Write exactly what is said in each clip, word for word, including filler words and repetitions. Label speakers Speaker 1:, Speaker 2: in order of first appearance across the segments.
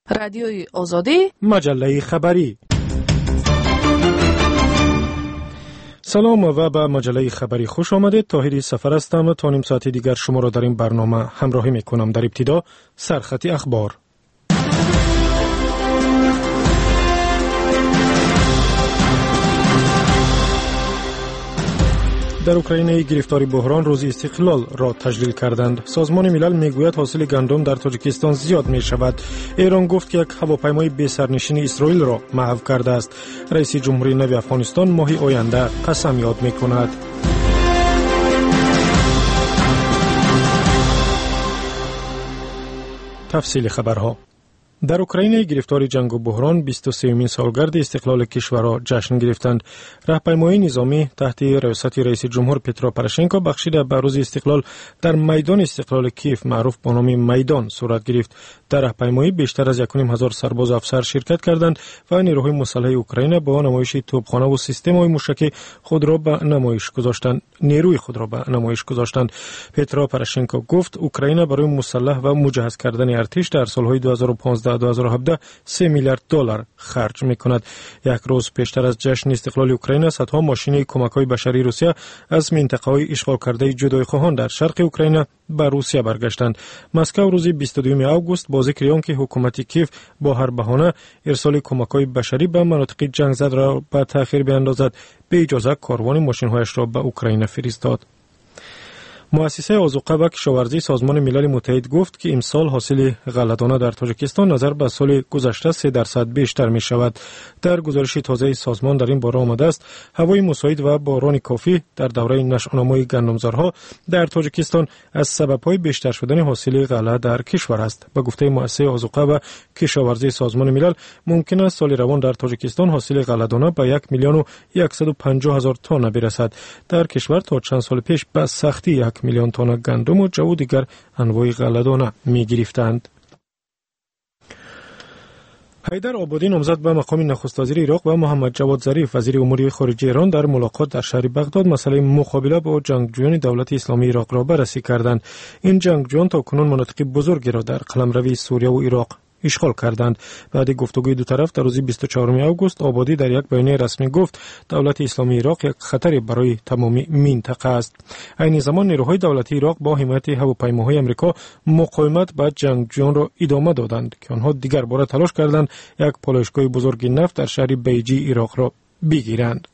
Speaker 1: رادیوی آزادی،
Speaker 2: مجله خبری. سلام و به مجله خبری خوش آمدید. طاهری سفر هستم. تا نیم ساعت دیگر شما را در این برنامه همراهی می کنم. در ابتدا سرخط اخبار. در اوکراین گرفتاری بحران روز استقلال را تجلیل کردند. سازمان ملل میگوید حاصل گندم در تاجیکستان زیاد می شود. ایران گفت که یک هواپیمای بی سرنشین اسرائیل را محو کرده است. رئیس جمهوری نو افغانستان ماه آینده قسم یاد می کند. تفصیل خبرها. در اوکراین گرفتاری جنگ و بحران بیست و سومین سالگرد استقلال کشور را جشن گرفتند. راهپیمایی نظامی تحت ریاست رئیس جمهور پترو پروشنکو بخشیده به روز استقلال در میدان استقلال کیف معروف به نام میدان صورت گرفت. در راهپیمایی بیشتر از یک و نیم هزار سرباز و افسر شرکت کردند و نیروهای مسلح اوکراین با نمایش توپخانه و سیستم‌های موشکی خود را به نمایش گذاشتند. نیروی خود را به نمایش گذاشتند. پترو پروشنکو گفت اوکراین برای مسلح و مجهز کردن ارتش در سالهای دو هزار و پانزده دو هزار و هفده سه میلیارد دلار خرج می‌کند. یک روز پیشتر از جشن استقلال اوکراین صدها ماشین کمک‌های بشری روسیه از منطقه‌های اشغال کرده جدایخواهان در شرق اوکراین به روسیه برگشتند. مسکو روز بیست و دوم آگوست با ذکر آنکه حکومت کیف با هر بهانه ارسال کمک‌های بشری به مناطق جنگ زده را به تأخیر بیاندازد، به اجازه کاروان ماشین‌هایش را به اوکراین فرستاد. مؤسسه آذوقه و کشاورزی سازمان ملل متحد گفت که امسال حاصل غله‌دانه در تاجیکستان نظر به سال گذشته سه درصد بیشتر می شود. در گزارش تازه سازمان در این باره آمده است هوای مساعد و باران کافی در دوره نشأه‌نمای گندمزارها در تاجیکستان از سبب‌های بیشتر شدن حاصل غله در کشور است. به گفته مؤسسه آذوقه و کشاورزی سازمان ملل ممکن است سال روان در تاجیکستان حاصل غله‌دانه به یک میلیون و صد و پنجاه هزار تن برسد. در کشور تا چند سال پیش به سختی یک میلیون تن گندم و جو دیگر انواع غله‌دانه می گرفتند. حیدر آبادی نامزد به مقام نخست وزیر عراق و محمد جواد ظریف وزیر امور خارجه ایران در ملاقات در شهر بغداد مسئله مقابله با جنگجویان دولت اسلامی عراق را بررسی کردند. این جنگجویان تا کنون مناطق بزرگی را در قلمرو سوریه و عراق اشغال کردند. بعد گفتگوی دو طرف در روز بیست و چهارم آگوست آبادی در یک بیانیه رسمی گفت دولت اسلامی عراق یک خطر برای تمام منطقه است. عین زمان نیروهای دولتی عراق با حمایت هواپیماهای آمریکا مقاومت با جنگجویان را ادامه دادند که آنها دیگر بار تلاش کردند یک پالایشگاه بزرگ نفت در شهر بیجی عراق را بگیرند.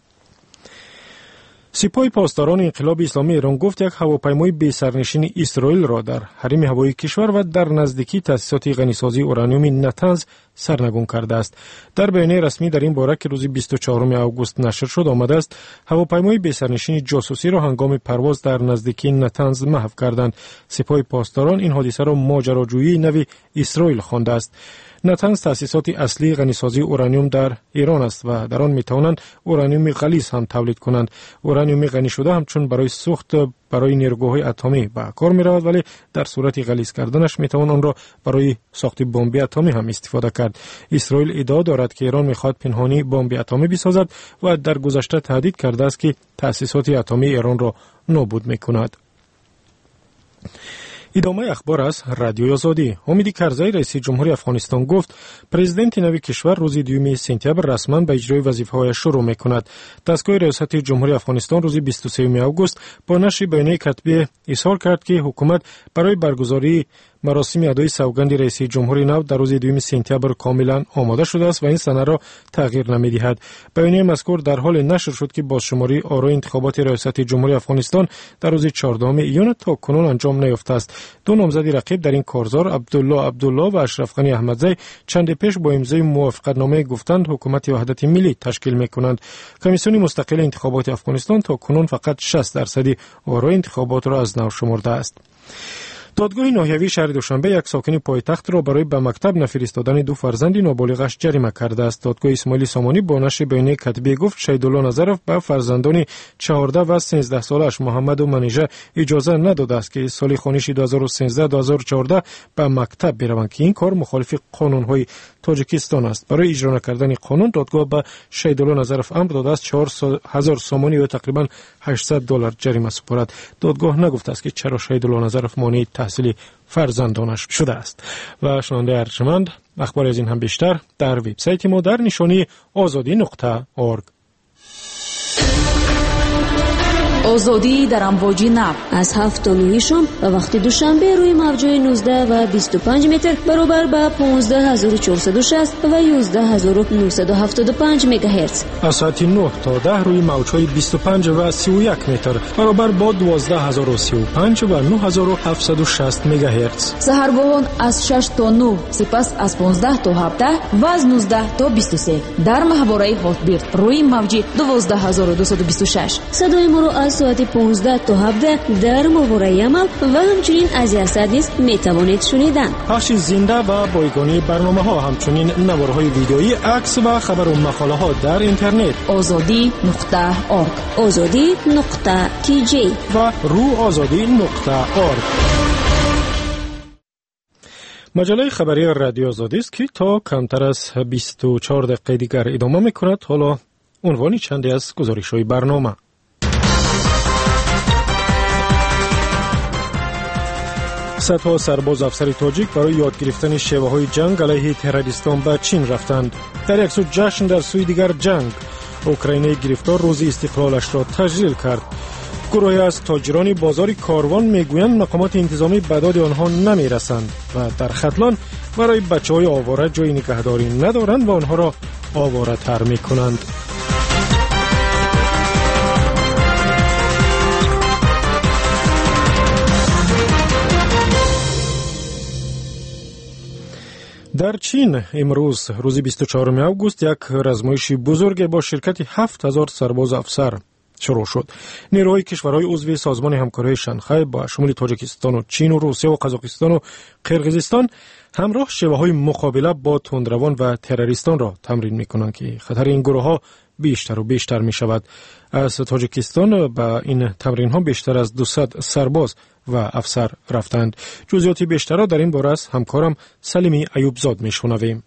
Speaker 2: سپاه پاسداران انقلاب اسلامی ایران گفت یک هواپیمای بی سرنشین اسرائیل را در حریم هوایی کشور و در نزدیکی تأسیسات غنیسازی اورانیوم نتنز سرنگون کرده است. در بیانیه رسمی در این باره که روز بیست و چهارم آگوست نشر شد آمده است هواپیمای بی سرنشین جاسوسی را هنگام پرواز در نزدیکی نتنز محو کردند. سپاه پاسداران این حادثه را ماجراجویی نو اسرائیل خوانده است. نتنز تأسیسات اصلی غنیسازی اورانیوم در ایران است و در آن میتوانند اورانیوم غلیظ هم تولید کنند. اورانیوم غنی شده همچون برای سوخت برای نیروگاه‌های اتمی به کار می‌رود، ولی در صورت غلیظ کردنش میتوان آن را برای ساخت بمب اتمی هم استفاده کرد. اسرائیل ادعا دارد که ایران می‌خواهد پنهانی بمب اتمی بسازد و در گذشته تهدید کرده است که تأسیسات اتمی ایران را نابود می‌کند. ادامه اخبار از رادیوی آزادی. حامد کرزی رئیس جمهوری افغانستان گفت پرزیدنت نوی کشور روز دوم سپتامبر رسما به اجرای وظیفه‌هایش شروع می‌کند. دستگاه ریاست جمهوری افغانستان روز بیست و سوم آگوست با نشر بیانیه کتبی اظهار کرد که حکومت برای برگزاری مراسم ادای سوگند رئیس جمهوری نو در روز دوم سپتامبر کاملا آماده شده است و این سند را تغییر نمی‌دهد. بیانیه مذکور در حال نشر شد که بازشماری آرای انتخابات ریاست جمهوری افغانستان در روز چهاردهم ایون تا کنون انجام نیافته است. دو نامزد رقیب در این کارزار عبدالله عبدالله و اشرف غنی احمدزی چند پیش با امضای موافقتنامه گفتند حکومت وحدت ملی تشکیل می‌کنند. کمیسیون مستقل انتخابات افغانستان تا کنون فقط شصت درصد آرای انتخابات را از نو شمرده است. دادگاه ناحیوی شهر دوشنبه یک ساکن پایتخت را برای به مکتب نفرستادن دو فرزند نابالغش جریمه کرده است. دادگاه اسماعیل سامانی با نشر بیانیه کتبی گفت شهیدالله نظرف به فرزندان چهارده و سیزده سالش محمد و منیژه اجازه نداده است که سال خوانشی دو هزار و سیزده دو هزار و چهارده به مکتب بروند که این کار مخالف قانون‌های تاجیکستان است. برای اجرا نکردن قانون دادگاه به شهیدالله نظرف امر داده است چهار هزار سامانی و تقریبا هشتصد دلار جریمه سپارد. دادگاه نگفته است که چرا شهیدالله نظرف مانع تحصیل فرزندانش شده است. و شنونده ارجمند، اخبار از این هم بیشتر در وبسایت ما در نشانی آزادی نقطه اورگ.
Speaker 1: آزادی در امواج نو
Speaker 3: از هفت تا نه شام و وقت دوشنبه روی موج‌های نوزده و بیست و پنج متر برابر با پانزده هزار و چهارصد و شصت و یازده هزار و نهصد و هفتاد و پنج مگاهرتز.
Speaker 2: از ساعت نه تا ده روی موج‌های بیست و پنج و سی و یک متر برابر با دوازده هزار و سی و پنج و نه هزار و هفتصد و شصت مگاهرتز.
Speaker 1: سحرگاهان از شش تا نه، سپس از پانزده تا هفده و از نوزده تا بیست و سه در ماهواره هاتبیرد روی موج دوازده هزار و دویست و بیست و شش.
Speaker 3: صدای ما را از ساعت پانزده تا هفده در ماهواره عمل و همچنین از یاسد نیز میتوانید شنیدن.
Speaker 2: پخش زنده و بایگانی برنامه ها، همچنین نوارهای ویدئویی، عکس و خبر و مقاله ها در اینترنت.
Speaker 1: آزادی نقطه اورگ،
Speaker 3: آزادی نقطه کی جی
Speaker 2: و رو آزادی نقطه اورگ. مجله خبری رادیو آزادی است که تا کمتر از بیست و چهار دقیقه دیگر ادامه میکند. حالا عنوانی چندی از گزارش‌های برنامه. صدها سرباز افسر تاجیک برای یاد گرفتن شیوه‌های جنگ علیه تروریستان به چین رفتند. در یک سو جشن، در سوی دیگر جنگ. اوکراین گرفتار روز استقلالش را تجلیل کرد. گروهی از تاجران بازار کاروان میگویند مقامات انتظامی به داد آنها نمیرسند و در ختلان برای بچه‌های آواره جای نگهداری ندارند و آنها را آواره تر میکنند. در چین امروز روز بیست و چهارم آگوست یک رزمایش بزرگ با شرکت هفت هزار سرباز افسر شروع شد. نیروهای کشورهای عضو سازمان همکاری شانگهای با شمول تاجیکستان و چین و روسیه و قزاقستان و قرقیزستان همراه شیوه‌های مقابله با تندروان و تروریستان را تمرین می‌کنند که خطر این گروه‌ها بیشتر و بیشتر می‌شود. از تاجیکستان با این تمرین‌ها بیشتر از دویست سرباز و افسر رفتند. جزئیات بیشتر را در این باره از همکارم سلیمی ایوبزاد می‌شنویم.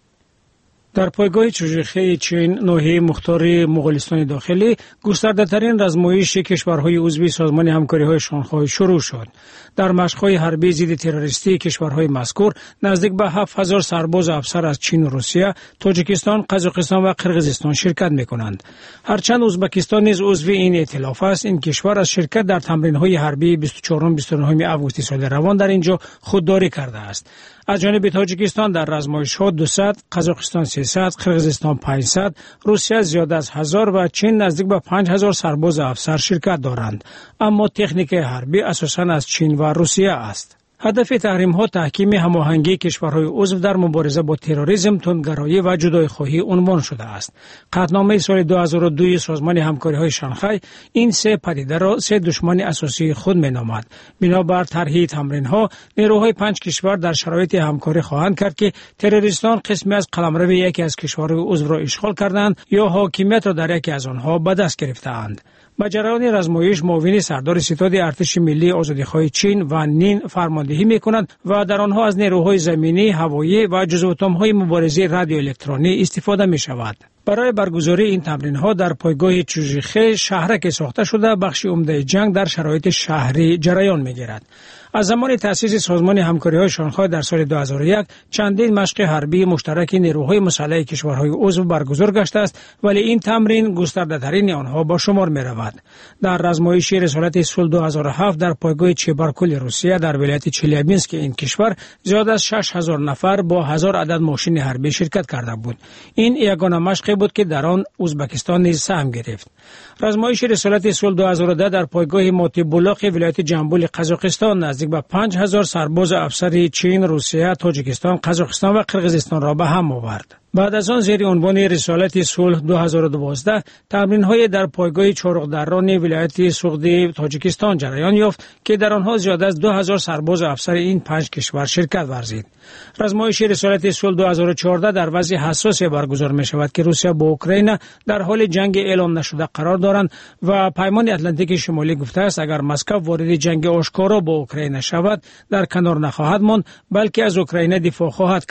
Speaker 4: در پایگاه چوژخه چین، ناحیه مختار مغولستان داخلی، گسترده‌ترین رزمایش کشورهای عضو سازمان همکاری‌های شانگهای شروع شد. در مشق‌های حربی ضد تروریستی کشورهای مذکور نزدیک به هفت هزار سرباز افسر از چین و روسیه، تاجیکستان، قزاقستان و قرقیزستان شرکت می‌کنند. هرچند ازبکستان نیز عضو این ائتلاف است، این کشور از شرکت در تمرین‌های حربی بیست و چهارم بیست و نهم آگوست سال روان در اینجا خودداری کرده است. از جانب تاجیکستان در رزمایش‌ها دویست، قزاقستان سیصد، قرقیزستان پانصد، روسیه زیاده از هزار و چین نزدیک به پنج هزار سرباز افسر شرکت دارند. اما تکنیک حربی اساساً از چین و روسیه است. هدف تحریم‌ها تحکیم هماهنگی کشورهای عضو در مبارزه با تروریسم، تندگرایی و جدایی‌خواهی عنوان شده است. قطعنامه سال دو هزار و دو سازمان همکاری‌های شانگهای این سه پدیده را سه دشمن اساسی خود می‌نامد. بنابر طرح تمرین‌ها، نیروهای پنج کشور در شرایط همکاری خواهند کرد که تروریستان قسمی از قلمرو یکی از کشورهای عضو را اشغال کردند یا حاکمیت را در یکی از آنها به دست گرفته‌اند. با جریان رزمایش معاون سردار ستاد ارتش ملی آزادیخواه چین و نین فرماندهی می‌کند و در آنها از نیروهای زمینی، هوایی و جزو اتم‌های مبارزه رادیو الکترونی استفاده می‌شود. برای برگزاری این تمرین‌ها در پایگاه چوژخه شهرک ساخته شده بخش عمده جنگ در شرایط شهری جریان می‌گیرد. از زمان تأسیس سازمان همکاری‌های شانگهای در سال دو هزار و یک چندین مشق حربی مشترک نیروهای مسلح کشورهای عضو برگزار گشته است، ولی این تمرین گسترده‌ترین آنها با شمار می‌رود. در رزمایش رسالت صلح دو هزار و هفت در پایگاه چبارکول روسیه در ولایت چلیابینسک این کشور زیاد از شش هزار نفر با هزار عدد ماشین حربی شرکت کرده بود. این یگانه مشقی بود که در آن ازبکستان نیز سهم گرفت. رزمایش رسالت صلح دو هزار و ده در پایگاه موتی بولاق ولایت جنبول قزاقستان نزدیک به پنج هزار سرباز افسر چین، روسیه، تاجیکستان، قزاقستان و قرقیزستان را به هم آورد. بعد از آن زیر عنوان رسالت صلح دو هزار و دوازده تمرین‌های در پایگاه چارقدران ولایت سوغدی تاجیکستان جریان یافت که در آنها زیاده از دو هزار سرباز افسر این پنج کشور شرکت ورزید. رزمایش رسالت صلح دو هزار و چهارده در وضع حساسی برگزار می شود که روسیه با اوکراین در حال جنگ اعلام نشده قرار دارند و پیمان اتلانتیک شمالی گفته است اگر مسکو وارد جنگ آشکارا با اوکراین شود در کنار نخواهد ماند بلکه از اوکراین دفاع خواهد کرد.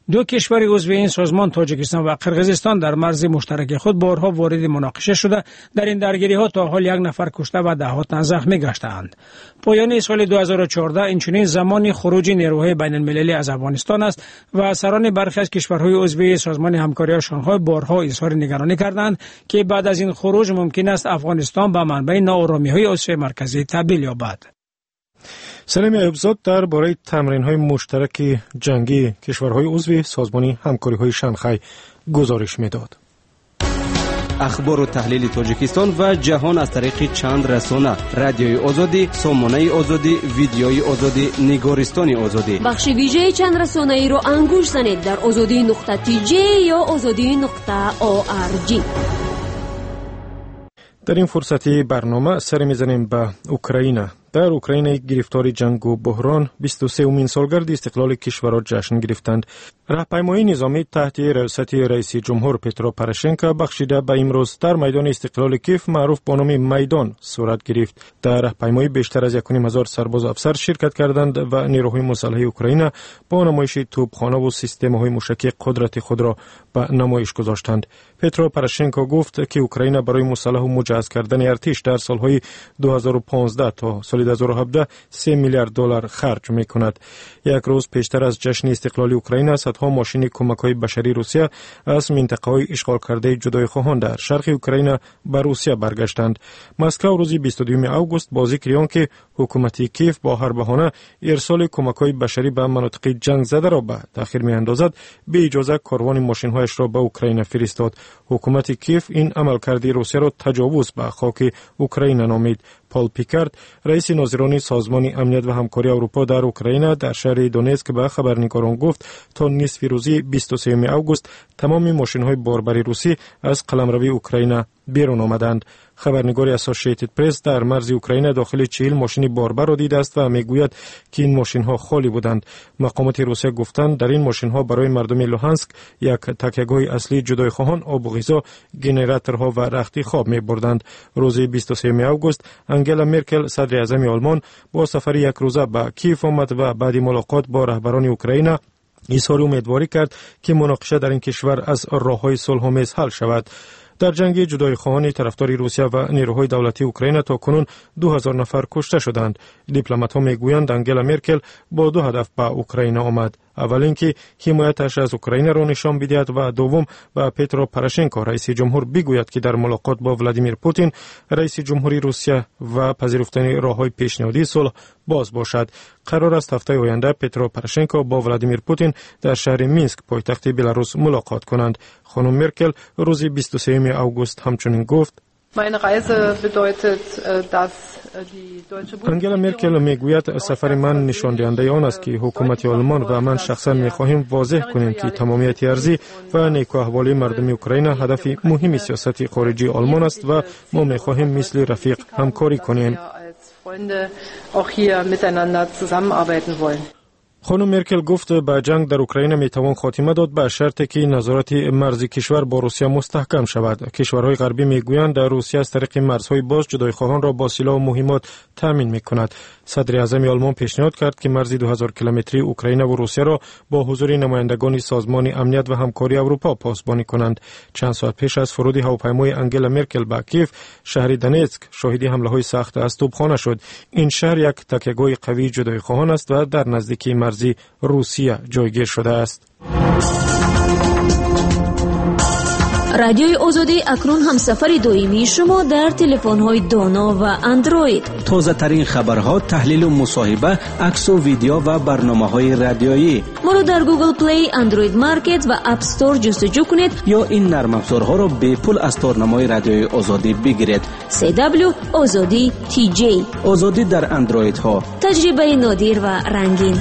Speaker 4: دو کشور عضو این سازمان تاجیکستان و قرقیزستان در مرز مشترک خود بارها وارد مناقشه شده. در این درگیری ها تا حال یک نفر کشته و ده ها تن زخمی گشته‌اند. پایان سال دو هزار و چهارده اینچنین زمان خروج نیروهای بین المللی از افغانستان است و سران برخی از کشورهای عضو سازمان همکاری شانگهای بارها اظهار نگرانی کردند که بعد از این خروج ممکن است افغانستان به منبع ناآرامی‌های آسیای مرکزی تبدیل یابد.
Speaker 2: سلیم ایوبزاد در باره تمرین‌های مشترک جنگی کشورهای عضو سازمان همکاری‌های شانگهای گزارش می‌داد.
Speaker 5: اخبار و تحلیل تاجیکستان و جهان از طریق چند رسانه: رادیوی آزادی، سامانه آزادی، ویدیوی آزادی، نگارستان آزادی.
Speaker 3: بخش ویژه چند رسانه ای رو انگوش زنید در آزادی نقطه تی جی یا آزادی نقطه او آر جی.
Speaker 2: در این فرصتی برنامه سر میزنیم به اوکراین. در اوکراین گرفتاری جنگ و بحران بیست و سومین سالگرد استقلال کشور را جشن گرفتند. راهپیمایی نظامی تحت ریاست رئیس جمهور پترو پروشنکو بخشیده به امروز در میدان استقلال کیف معروف به نام میدان صورت گرفت. در راهپیمایی بیشتر از یک و نیم هزار سرباز و افسر شرکت کردند و نیروهای مسلح اوکراین با نمایش توپخانه و سیستم‌های موشکی قدرت خود را به نمایش گذاشتند. پترو پروشنکو گفت که اوکراین برای مسلح و مجهز کردن ارتش در سالهای دو هزار و پانزده تا سال دو هزار و هفده سه میلیارد دلار خرج می‌کند. یک روز پیشتر از جشن استقلال اوکراین صدها ماشین کمک‌های بشری روسیه از منطقه‌های اشغال کرده جدایخواهان در شرق اوکراین به روسیه برگشتند. مسکو روز بیست و دوم آگوست با ذکر آنکه حکومت کیف با هر بهانه ارسال کمک‌های بشری به مناطق جنگ زده را به تأخیر می‌اندازد، به اجازه کاروان ماشین‌هایش را به اوکراین فرستاد. حکومت کیف این عملکرد روسیه را تجاوز به خاک اوکراین نامید. پال پیکارد، رئیس ناظران سازمان امنیت و همکاری اروپا در اوکراین، در شهر دونتسک به خبرنگاران گفت تا نصف روزی بیست و سوم آگوست تمام ماشین‌های باربری روسی از قلمرو اوکراین بیرون آمدند. خبرنگار اسوسییتد پرس در مرز اوکراین داخل چهل ماشین باربر را دیده است و میگوید که این ماشین‌ها خالی بودند. مقامات روسیه گفتند در این ماشین‌ها برای مردم لوهانسک یک تکیه‌گاه اصلی جدایخواهان، آب و غذا، گنراتورها و رختی خواب می‌بردند. روز بیست و سوم آگوست انگلا مرکل صدر اعظم آلمان با سفر یک روزه به کیف آمد و بعد ملاقات با رهبران اوکراین اظهار امیدواری کرد که مناقشه در این کشور از راه‌های صلح‌آمیز حل شود. در جنگ جدایخواهان طرفدار روسیه و نیروهای دولتی اوکراین تا کنون دو هزار نفر کشته شدند. دیپلمات‌ها میگویند انگلا مرکل با دو هدف به اوکراین آمد. اول اینکه حمایتش از اوکراین را نشان بدهد و دوم به پترو پروشنکو رئیس جمهور بگوید که در ملاقات با ولادیمیر پوتین رئیس جمهوری روسیه و پذیرفتن راه‌های پیشنهادی صلح باز باشد. قرار است هفته آینده پترو پروشنکو با ولادیمیر پوتین در شهر مینسک پایتخت بلاروس ملاقات کنند. خانم مرکل روز بیست و سوم آگوست همچنین گفت: انگلا مرکل میگوید سفر من نشان دهنده آن است که حکومت آلمان و من شخصا میخواهیم واضح کنیم که تمامیت ارضی و نیک احوالی مردم اوکراین هدف مهم سیاست خارجی آلمان است و ما میخواهیم مثل رفیق همکاری کنیم. خانم مرکل گفت به جنگ در اوکراین میتوان خاتمه داد به شرطی که نظارت مرزی کشور با روسیه مستحکم شود. کشورهای غربی میگویند در روسیه از طریق مرزهای باز جدایخواهان را با سلاح و مهمات تامین میکند. صدر اعظم آلمان پیشنهاد کرد که مرز دو هزار کیلومتری اوکراین و روسیه را با حضور نمایندگان سازمان امنیت و همکاری اروپا پاسبانی کنند. چند ساعت پیش از فرود هواپیمای انگلا مرکل به کیف، شهر دونتسک شاهد حمله‌های سخت از توپخانه شد. این شهر یک تکیه‌گاه قوی جدایخواهان است و در نزدیکی مرزی روسیه جایگیر شده است.
Speaker 3: رادیوی آزادی اکنون هم سفر دائمی شما در تلفن‌های دانا و اندروید.
Speaker 5: تازه ترین خبرها، تحلیل و مصاحبه، عکس و ویدیو و برنامه‌های رادیویی.
Speaker 3: ما رو در گوگل پلی، اندروید مارکت و اپ استور جستجو کنید
Speaker 5: یا این نرم افزارها را به پول از تارنمای رادیوی آزادی بگیرید.
Speaker 3: سی دبلیو آزادی تی جی.
Speaker 5: آزادی در اندروید ها.
Speaker 3: تجربه نادر و رنگین.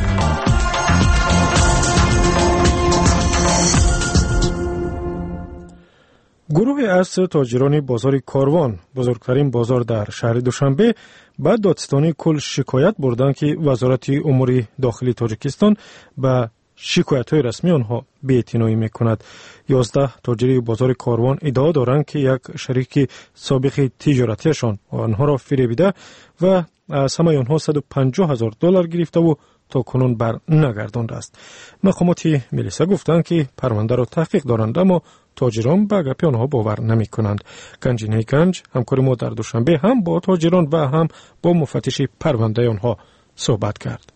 Speaker 2: گروه از تاجران بازار کاروان، بزرگترین بازار در شهر دوشنبه، بعد دادستانی کل شکایت بردند که وزارت امور داخلی تاجیکستان به شکایت‌های رسمی آنها بی‌اعتنایی می‌کند. یازده تاجر بازار کاروان ادعا دارند که یک شریک سابق تجارتیشان آنها را فریبیده و از همه آنها صد و پنجاه هزار دلار گرفته و تا کنون بر نگردانده است. مقامات ملیسا گفتند که پرونده را تحقیق دارند، اما تاجران به گپ آنها باور نمی کنند. گنجینه گنج همکار ما در دوشنبه هم با تاجران و هم با مفتش پرونده آنها صحبت کرد.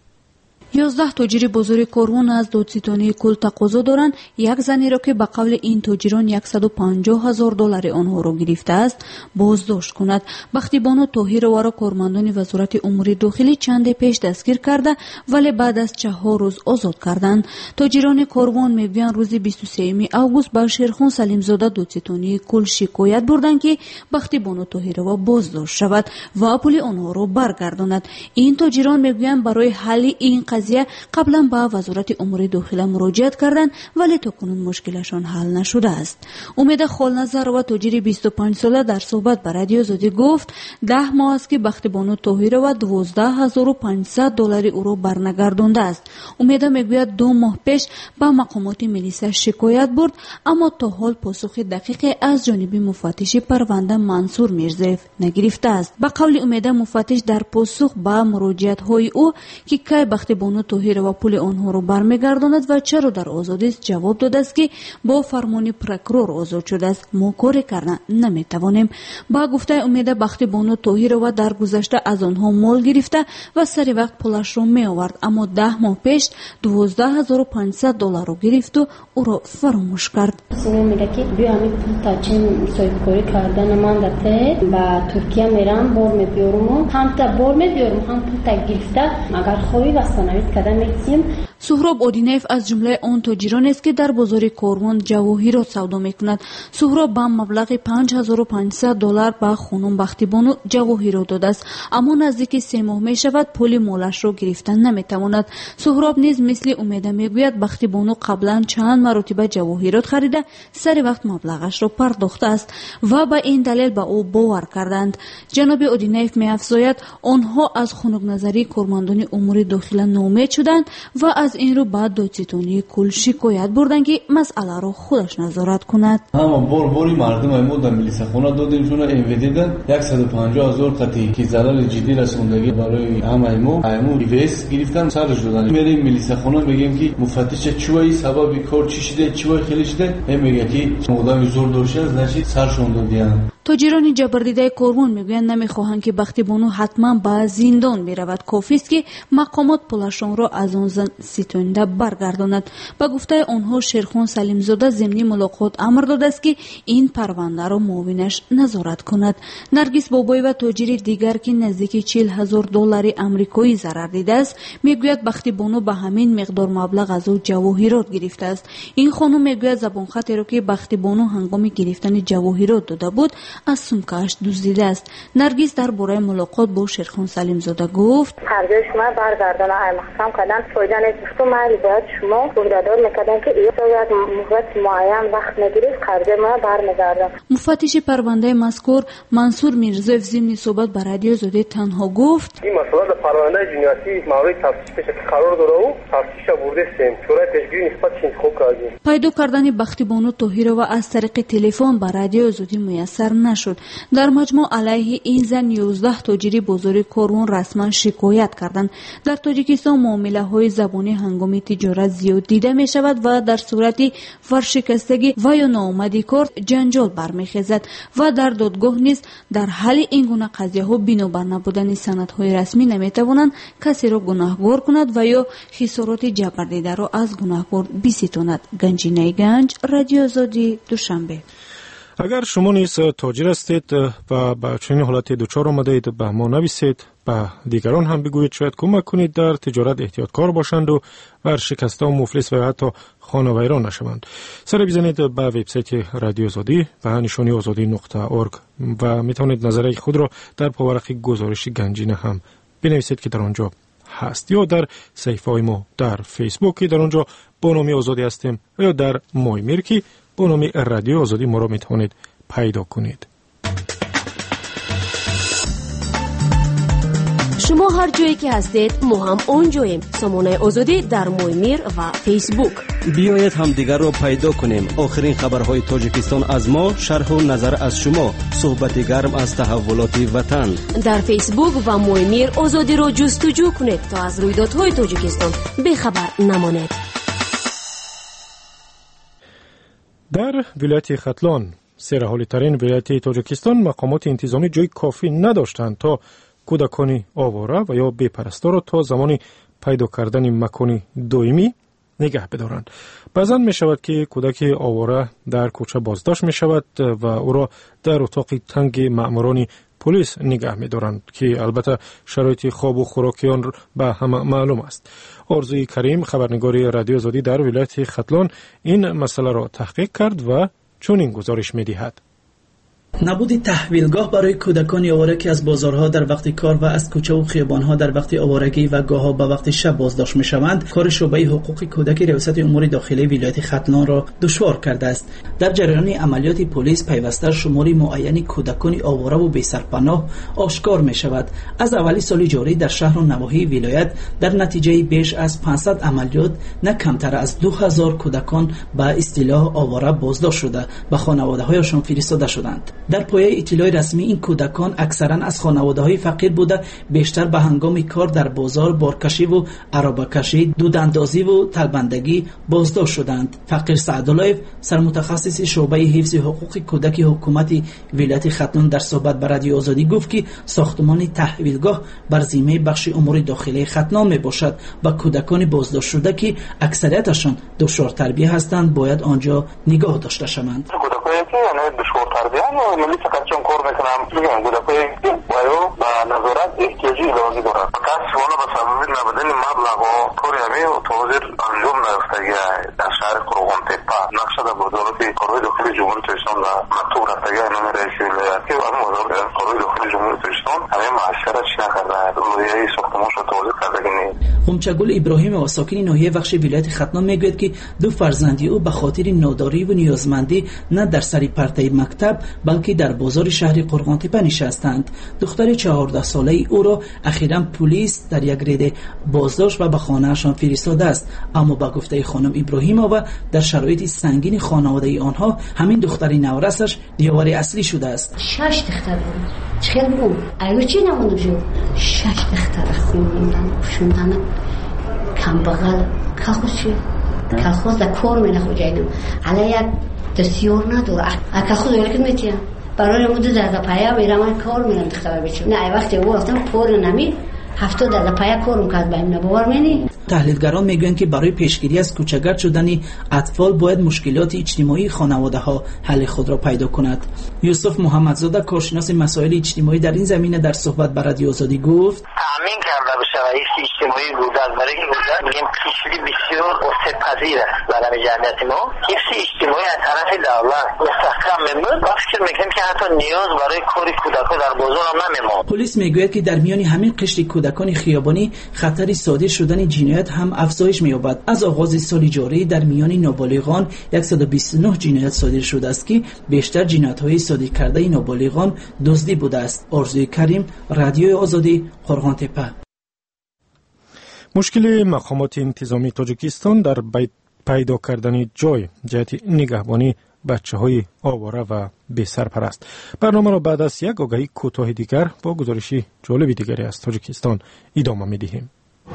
Speaker 6: یازده تاجر بزرگ کاروان از دادستانی کل تقاضا دارند یک زنی را که به قول این تاجران صد و پنجاه هزار دلار آنها را گرفته است بازداشت کند. بختی بانو طاهر او را کارمندان وزارت امور داخلی چند پیش دستگیر کرده ولی بعد از چهار روز آزاد کردند. تاجران کاروان میگویند روز بیست و سوم اوگوست به شیرخان سلیمزاده دادستانی کل شکایت بردند که بختی بانو طاهر او بازداشت شود و پول آنها را برگرداند. این تاجران میگویند برای حل این قضیه قبلا به وزارت امور داخلی مراجعت کردند ولی تاکنون مشکلشان حل نشده است. امید خالنظر و تاجر بیست و پنج ساله در صحبت با رادیو آزادی گفت ده ماه است که بخت بانو طاهر و دوازده هزار و پانصد دلار او را برنگردانده است. امید میگوید دو ماه پیش به مقامات ملیسا شکایت برد اما تا حال پاسخ دقیق از جانب مفتش پرونده منصور میرزایف نگرفته است. به قول امید مفتش در پاسخ به مراجعت های او که کی بخت بانو طاهر و پول آنها را برمیگرداند و چرا در آزادی است جواب داده است که با فرمان پروکرور آزاد شده است، ما کاری کردن نمیتوانیم. با گفته امید بخت بانو طاهر و در گذشته از آنها مال گرفته و سر وقت پولش را می آورد اما ده ماه پیش دوازده هزار و پانصد دلار را گرفت و او را فراموش کرد.
Speaker 7: سینه میگه که بیا همین پول تا چین صاحبکاری کردن من دته با ترکیه میرم بار میبیارم هم تا بار میبیارم هم پول تا گرفته اگر خواهی واسه کدام میتیم.
Speaker 6: سهراب اودینیف از جمله آن تاجران است که در بازار کاروان جواهرات سودا میکند. سهراب با مبلغ پنج هزار و پانصد دلار به خانم بختی بانو جواهرات داده است اما نزدیک سه ماه می شود پول مالش را گرفتن نمیتواند. سهراب نیز مثل امید میگوید بختی بانو قبلا چند مرتبه جواهرات خریده سر وقت مبلغش را پرداخته است و به این دلیل به او باور کردند. جناب اودینیف میافزاید آنها از خنک نظری کارمندان امور داخلی ناامید شدند و از این رو بعد دادستانی کل شکایت بردند که مسئله را خودش نظارت کند.
Speaker 8: اما بار باری مردم ایمو در ملیسا خونه دادیم چون این دیدن صد و پنجاه هزار قطعی که ضرر جدی رسوندگی برای همه ایمو ایمو ویس گرفتن سرش دادن. میریم ملیسا خونه میگیم که مفتش چوی سبب کار چی شده چوی خیلی شده میگه که مقدم زور داشته از نشید سرشون دادیان.
Speaker 6: تاجران جبردیده کاروان میگویند نمیخواهند که بختی بانو حتما به زندان برود، کافی است که مقامات پولشان را از آن زن ستانده برگرداند. به گفته آنها شیرخان سلیمزاده ضمن ملاقات امر داده است که این پرونده را معاونش نظارت کند. نرگس بابایی و تاجر دیگر که نزدیک چهل هزار دلار آمریکایی ضرر دیده است میگوید بختی بانو به همین مقدار مبلغ از او جواهرات گرفته است. این خانم میگوید زبان خطی را که بختی بانو هنگام گرفتن جواهرات داده بود از سومکش دزدیده است. نرگس درباره ملاقات با شیرخان سلیمزاده گفت
Speaker 9: قرض شما برگردان ای محکم کردن فایده نیست. تو مالی باید شما وعده‌دار میکردن که این باید مدت معین وقت نگیرید قرض ما برمیگردن.
Speaker 6: مفتش پرونده مذکور منصور میرزایف ضمن صحبت با رادیو آزادی تنها گفت
Speaker 10: این مسئله در پرونده جنایتی مورد تفتیش پیش قرار داره و تفتیش برده است. شورای پیشگیری نسبت چین خوب کردیم.
Speaker 6: پیدا کردن بختی بانو طاهر و از طریق تلفن با رادیو آزادی میسر نشد. در مجموع علیه این زن یازده تاجر بزرگ کاروان رسما شکایت کردند. در تاجیکستان معامله های زبانی هنگام تجارت زیاد دیده می شود و در صورت ورشکستگی و یا ناآمدی کار جنجال برمیخیزد و در دادگاه نیز در حل این گونه قضیه ها بنابر نبودن سندهای رسمی نمی توانند کسی را گناهکار کند و یا خسارات جبردیده را از گناهکار بستاند. گنجینه گنج، رادیو آزادی، دوشنبه.
Speaker 2: اگر شما نیز تاجر هستید و به چنین حالت دچار آمدید به ما نویسید، به دیگران هم بگویید شاید کمک کنید در تجارت احتیاطکار باشند و ورشکسته و مفلس و حتی خانه ویران نشوند. سر بزنید به وبسایت رادیو آزادی و نشانی آزادی نقطه اورگ و می توانید نظریه خود را در پاورق گزارش گنجینه هم بنویسید که در آنجا هست، یا در صفحه های ما در فیسبوک که در آنجا با نام آزادی هستیم، یا در مایمیر که با نام رادیو آزادی ما را می توانید پیدا کنید.
Speaker 3: شما هر جایی که هستید ما هم اونجاییم. سامانه آزادی در مویمیر و فیسبوک.
Speaker 5: بیایید هم دیگر رو پیدا کنیم. آخرین خبرهای تاجیکستان از ما، شرح و نظر از شما، صحبت گرم از تحولات وطن.
Speaker 3: در فیسبوک و مویمیر آزادی رو جستجو کنید تا از رویدادهای تاجیکستان بخبر نمانید.
Speaker 2: در ولایت ختلان، سرحالی ترین ولایت تاجیکستان، مقامات انتظامی جای کافی نداشتند تا کودکان آواره و یا بی‌پرستار را تا زمان پیدا کردن مکانی دائمی نگه بدارند. بعضا می شود که کودک آواره در کوچه بازداشت می شود و او را در اتاق تنگ مأموران پلیس نگه می دارند که البته شرایط خواب و خوراکی آن به همه معلوم است. آرزوی کریم، خبرنگار رادیو آزادی در ولایت ختلان، این مسئله را تحقیق کرد و چنین گزارش می دهد.
Speaker 11: نبود تحویلگاه برای کودکان آواره که از بازارها در وقت کار و از کوچه و خیابانها در وقت آوارگی و گاه‌ها به وقت شب بازداشت می‌شوند، کار شعبه حقوق کودک ریاست امور داخلی ولایت ختلان را دشوار کرده است. در جریان عملیات پلیس پیوسته شماری معین کودکان آواره و بی‌سرپناه آشکار می‌شود. از اولی سال جاری در شهر و نواحی ولایت در نتیجه بیش از پانصد عملیات نه کمتر از دو هزار کودکان به اصطلاح آواره بازداشت شده به خانواده‌هایشان فرستاده شدند. در پایه اطلاع رسمی این کودکان اکثرا از خانواده‌های فقیر بوده، بیشتر به هنگام کار در بازار بارکشی و عربه‌کشی، دوداندازی و تلبندگی بازداشت شدند. فقیر سعدالایف، سرمتخصص شعبه حفظ حقوق کودک حکومت ولایت ختلان، در صحبت با رادیو آزادی گفت که ساختمان تحویلگاه بر ذمه بخش امور داخلی ختلان میباشد و کودکان بازداشت شده که اکثریتشان دچار تربیه هستند باید آنجا نگاه داشته شوند.
Speaker 10: ملی چون کار میکنم میگم گودکای باید با نظارت احتیاجی لازم دارد. فقط شما به سبب نبودن مبلغ و کاری همی توزیر انجام نرفتگی در شهر قرغان تپه نقشه در وزارت کارهای داخلی جمهوری تاجیکستان و مکتوب رفتگی نام رئیس ولایتی و از وزارت کارهای داخلی جمهوری تاجیکستان همه معاشرت چی نکرده لایحه ساختمان شو توزیع کردگی نیست.
Speaker 11: قمچگل ابراهیم و ساکن ناحیه بخش ولایت ختلان میگوید که دو فرزندی او به خاطر ناداری و نیازمندی نه در سر پرده مکتب بلکه در بازار شهر قرغان تپه نشستند. دختر چهارده ساله او را اخیراً پلیس در یک رید بازداشت و به خانه‌شان فرستاده است، اما با گفته خانم ابراهیمова در شرایط سنگین خانواده آنها همین دختر نورسش دیوار اصلی شده است.
Speaker 7: شش دختر بود. چخیل بگم ایو چی نمونده شد؟ شش دختر خوندن شوندن کم بغل کخوشی کخوز در کار می نخوجایدم علی یک دستیار نداره کخوز ولی که میتیم برای مدت در پایا میرم کار میرم دختر بچم نه وقتی او رفتم کار نمی هفته در پایا کار میکرد بایم نباور منی.
Speaker 11: تحلیلگران میگویند که برای پیشگیری از کوچه‌گرد شدن اطفال باید مشکلات اجتماعی خانواده ها حل خود را پیدا کند. یوسف محمدزاده، کارشناس مسائل اجتماعی، در این زمینه در صحبت با رادیو آزادی گفت
Speaker 12: تامین کرده بشه رئیس اجتماعی بوده از برای بوده میگیم پیشگیری بسیار اسطپذیر است برای جمعیت ما. حفظ اجتماعی از طرف دولت مستحکم میموند و فکر میکنیم که حتی نیاز برای کار کودکان در بازار هم نمیماند.
Speaker 11: پلیس میگوید که در میان همین قشر کودکان خیابانی خطر صادر شدن جنایت هم افزایش می‌یابد. از آغاز سال جاری در میان نابالغان صد و بیست و نه جنایت صادر شده است که بیشتر جنایت‌های صادر کرده نابالغان دزدی بوده است. آرزوی کریم، رادیو آزادی، قرغان تپه.
Speaker 2: مشکل مقامات انتظامی تاجیکستان در پیدا کردن جای جهت نگهبانی بچه‌های آواره و بی سرپرست. برنامه را بعد از یک آگهی کوتاه دیگر با گزارشی جالب دیگری از تاجیکستان ادامه می‌دهیم.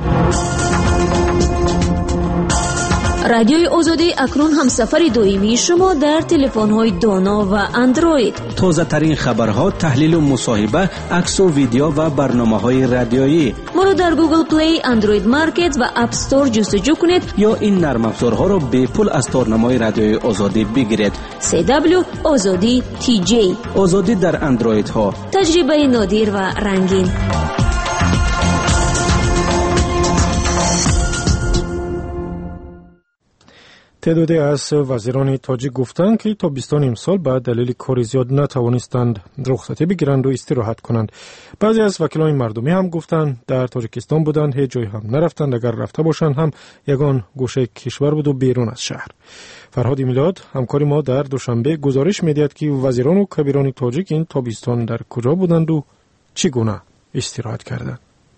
Speaker 3: رادیوی آزادی اکنون هم سفر دائمی شما در تلفن‌های دانا و اندروید.
Speaker 5: تازه ترین خبرها، تحلیل و مصاحبه، عکس و ویدیو و برنامه‌های رادیویی.
Speaker 3: ما رو در گوگل پلی، اندروید مارکت و اپ استور جستجو کنید
Speaker 5: یا این نرم افزارها رو به پول از تارنمای رادیوی آزادی بگیرید.
Speaker 3: سی دبلیو آزادی تی جی.
Speaker 5: آزادی در اندروید ها.
Speaker 3: تجربه نادر و رنگین.
Speaker 2: تعدادی از وزیران تاجیک گفتند که تابستان امسال به دلیل کار زیاد نتوانستند رخصتی بگیرند و استراحت کنند. بعضی از وکیلان مردمی هم گفتند در تاجیکستان بودند، هیچ جای هم نرفتند، اگر رفته باشند هم یگان گوشه کشور بود و بیرون از شهر. فرهاد میلاد همکار ما در دوشنبه گزارش می‌دهد که وزیران و کبیران تاجیک این تابستان در کجا بودند و چگونه استراحت کردند.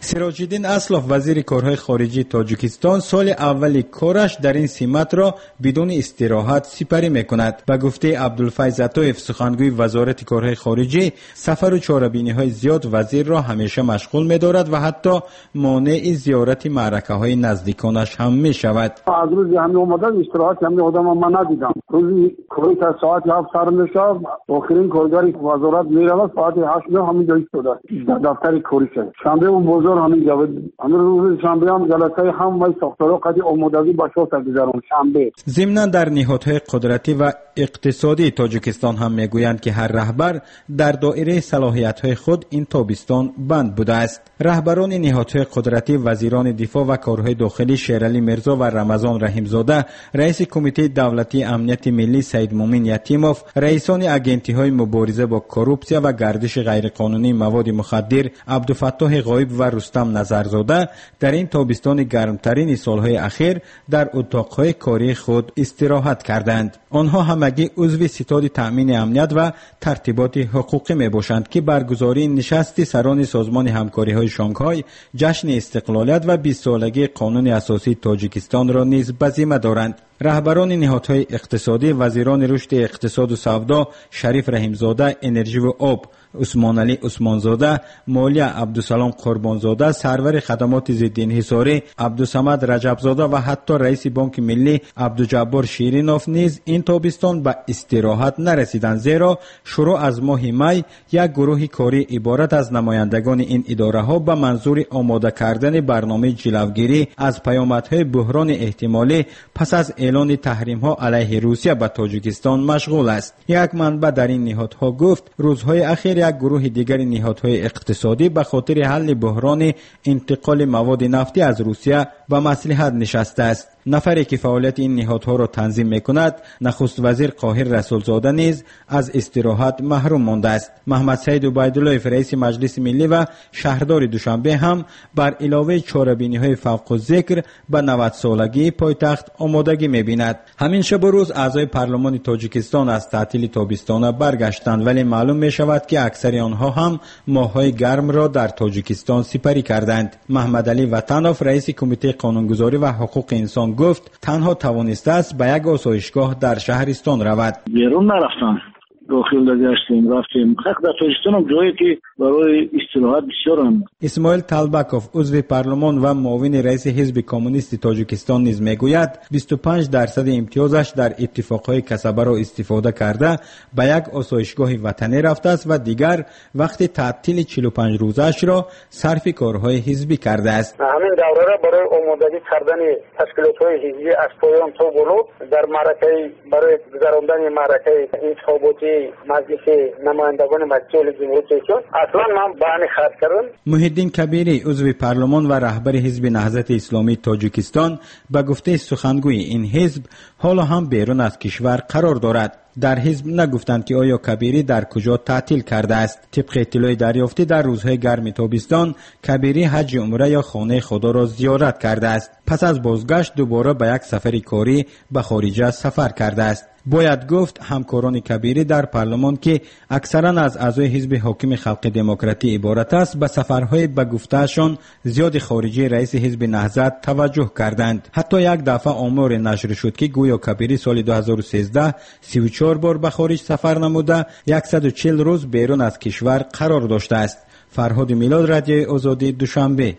Speaker 13: سراج الدین اسلاف وزیر کارهای خارجی تاجیکستان سال اول کارش در این سمت را بدون استراحت سپری میکند. به گفته عبدالفیض عطایف سخنگوی وزارت کارهای خارجی، سفر و چاره‌بینی‌های زیاد وزیر را همیشه مشغول می‌دارد و حتی مانع زیارت معرکه‌های نزدیکانش هم می‌شود.
Speaker 14: از روزی همین اومدن استراحت همین آدم من ندیدم. روزی کاری تا ساعت هفت سر میشه، آخرین کارگری وزارت میرود ساعت هشت نه همین جایی شده در دفتر کاریشه. شنبه و بازار همین جا همین روز شنبه هم جلسه هم وای ساختارا قضیه آمادگی باشه تا گذرون شنبه.
Speaker 13: ضمن در نهادهای قدرتی و اقتصادی تاجیکستان هم میگویند که هر رهبر در دایره صلاحیت‌های خود این تابستان بند بوده است. رهبران نهادهای قدرتی، وزیران دفاع و کارهای داخلی شیرعلی میرزا و رمضان رحیمزاده، رئیس کمیته دولتی امنیت ملی سید مومن یتیموف، رئیسان اگنتی‌های مبارزه با کروپسیا و گردش غیرقانونی مواد مخدر عبدالفتاح غایب و رستم نظرزاده در این تابستان گرمترین سالهای اخیر در اتاقهای کاری خود استراحت کردند. آنها همگی عضو ستاد تأمین امنیت و ترتیبات حقوقی می باشند که برگزاری نشست سران سازمان همکاری‌های شانگهای، جشن استقلالیت و بیست سالگی قانون اساسی تاجیکستان را نیز به ذمه دارند. رهبران نهادهای اقتصادی، وزیران رشد اقتصاد و سودا شریف رحیمزاده، انرژی و آب عثمان علی عثمانزاده، مالیه عبدالسلام قربانزاده، سرور خدمات ضد انحصاری عبدالصمد رجبزاده و حتی رئیس بانک ملی عبدالجبار شیرینوف نیز این تابستان به استراحت نرسیدند، زیرا شروع از ماه می یک گروه کاری عبارت از نمایندگان این اداره ها به منظور آماده کردن برنامه جلوگیری از پیامدهای بحران احتمالی پس از اعلان تحریم ها علیه روسیه به تاجیکستان مشغول است. یک منبع در این نهادها گفت روزهای اخیر یک گروه دیگر نهادهای اقتصادی به خاطر حل بحران انتقال مواد نفتی از روسیه به مصلحت نشسته است. نفری که فعالیت این نهادها را تنظیم میکند، نخست وزیر قاهر رسولزاده نیز از استراحت محروم مانده است. محمد سعید عبیدالله رئیس مجلس ملی و شهردار دوشنبه هم بر علاوه چاره‌بینی‌های فوق الذکر به نود سالگی پایتخت آمادگی می‌بیند. همین شب و روز اعضای پارلمان تاجیکستان از تعطیل تابستانه برگشتند، ولی معلوم می‌شود که اکثر آنها هم ماه‌های گرم را در تاجیکستان سپری کردند. محمد علی وطنوف رئیس کمیته قانونگذاری و حقوق انسان گفت تنها توانسته است به یک آسایشگاه در شهرستان رود.
Speaker 15: بیرون نرفتم، داخل گشتیم، رفتیم. حق در تاجیکستان هم جایی که برای استراحت بسیار هم.
Speaker 13: اسماعیل طلبکوف عضو پارلمان و معاون رئیس حزب کمونیست تاجیکستان نیز میگوید بیست و پنج درصد امتیازش در اتفاقهای کسبه را استفاده کرده به یک آسایشگاه وطنی رفته است و دیگر وقت تعطیل چهل و پنج روزش را صرف کارهای حزبی کرده است.
Speaker 14: همین دوره را برای آمادگی کردن تشکیلات‌های حزبی از پایان تا بالا در معرکه برای گذراندن معرکه انتخاباتی مجلس نمایندگان مجلس جمهوری اسلامی اصلا من بانی خرد کردم. محی الدین
Speaker 13: کبیری عضو پارلمان و رهبر حزب نهضت اسلامی تاجیکستان به گفته سخنگوی این حزب حالا هم بیرون از کشور قرار دارد. در حزب نگفتند که آیا کبیری در کجا تعطیل کرده است. طبق اطلاع دریافتی در روزهای گرم تابستان کبیری حج عمره یا خانه خدا را زیارت کرده است. پس از بازگشت دوباره به یک سفر کاری به خارج سفر کرده است. باید گفت همکاران کبیری در پارلمان که اکثرا از اعضای حزب حاکم خلق دموکراتی عبارت است به سفرهای به گفتهشان زیاد خارجی رئیس حزب نهضت توجه کردند. حتی یک دفعه آمار نشر شد که گویا کبیری سال دو هزار و سیزده سی و چهار بار به خارج سفر نموده صد و چهل روز بیرون از کشور قرار داشته است. فرهاد میلاد، رادیوی آزادی، دوشنبه.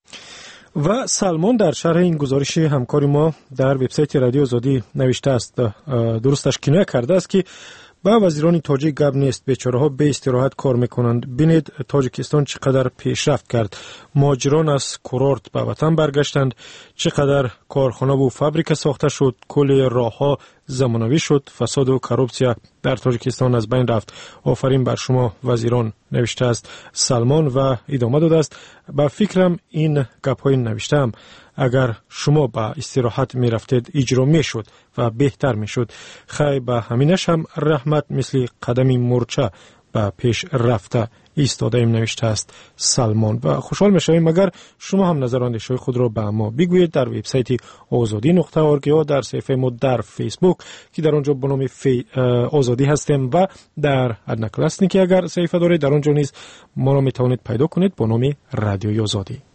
Speaker 2: و سلمان در شرح این گزارش همکار ما در وبسایت رادیو آزادی نوشته است، درستش کنایه کرده است که با وزیران تاجیک گپ نیست، بیچاره‌ها به استراحت کار میکنند. ببینید تاجیکستان چقدر پیشرفت کرد. مهاجران از کورورت به وطن برگشتند، چقدر کارخانه و فابریکه ساخته شد، کل راهها زمانوی شد، فساد و کروپسیا در تاجیکستان از بین رفت. آفرین بر شما وزیران، نوشته است سلمان و ادامه داده است با فکرم این گپ‌های نوشتم اگر شما با استراحت می رفتید اجرا می شد و بهتر می شد. خیلی با همینش هم رحمت مثل قدمی مرچه با پیش رفته ایستاده ایم، نوشته است سلمان. و خوشحال می شویم اگر شما هم نظر اندیشه خود را به ما بگویید در وبسایت آزادی نقطه اورگ یا در صفحه ما در فیسبوک که در آنجا به نام فی... آزادی هستیم و در ادنکلسنی که اگر صفحه دارید در آنجا نیز ما را می توانید پیدا کنید با نام رادیوی آزادی.